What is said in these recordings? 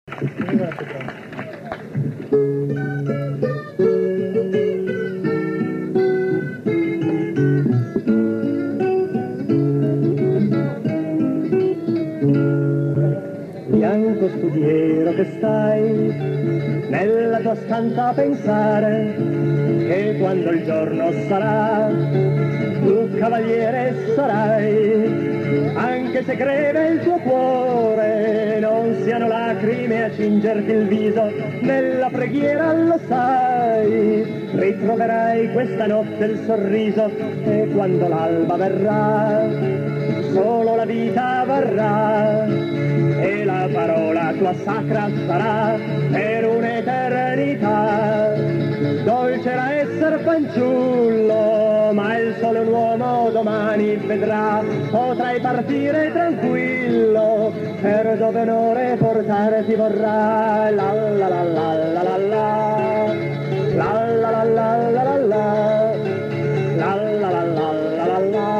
Bianco studiero che stai nella tua stanza a pensare che quando il giorno sarà tu cavaliere sarai, anche se greve il tuo cuore non siano lacrime a cingerti il viso, nella preghiera lo sai, ritroverai questa notte il sorriso e quando l'alba verrà solo la vita varrà e la parola tua sacra sarà per un'eternità. Dolce era esser fanciullo, ma il sole un uomo domani vedrà, potrai partire tranquillo, per dove onore portarti vorrà. La la la la la la la, la la la la la la la, la la la la la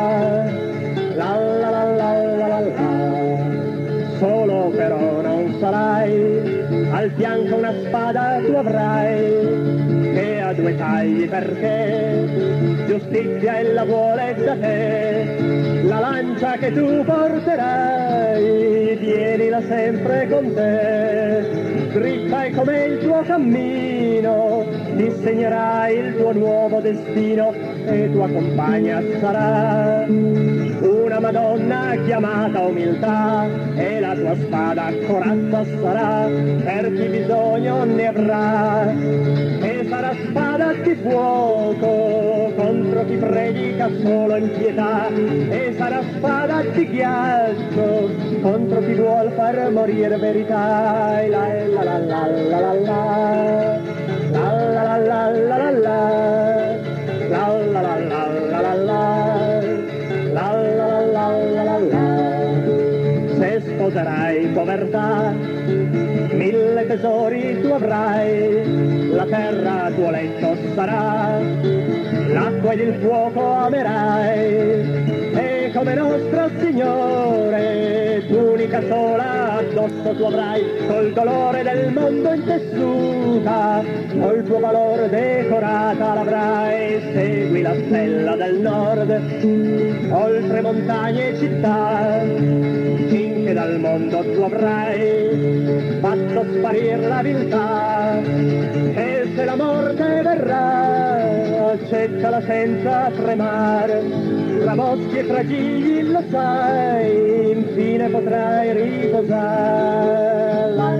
la la. Solo però non sarai, al fianco una spada tu avrai, che ha due tagli perché giustizia ella vuole da te, la lancia che tu porterai, tienila sempre con te, dritta è come il tuo cammino, disegnerai il tuo nuovo destino e tua compagna sarà una Madonna chiamata umiltà e la tua spada corazza sarà per chi bisogno ne avrà e sarà spada di fuoco contro chi predica solo in pietà e sarà spada di ghiaccio contro chi vuol far morire verità. La la la la la la la, la la la la la la la, la la la la la la la, la la la la la la. Se sposerai povertà, 1000 tesori tu avrai, la terra tuo letto sarà, l'acqua ed il fuoco amerai, e come nostro Signore, tunica sola addosso tu avrai, col dolore del mondo intessuta, col tuo valor decorata l'avrai, segui la stella del nord, oltre montagne e città, finché dal mondo tu avrai fatto sparir la viltà, e se la morte verrà, accettala senza tremare, tra boschi e tra gigli lo sai, infine potrai riposare.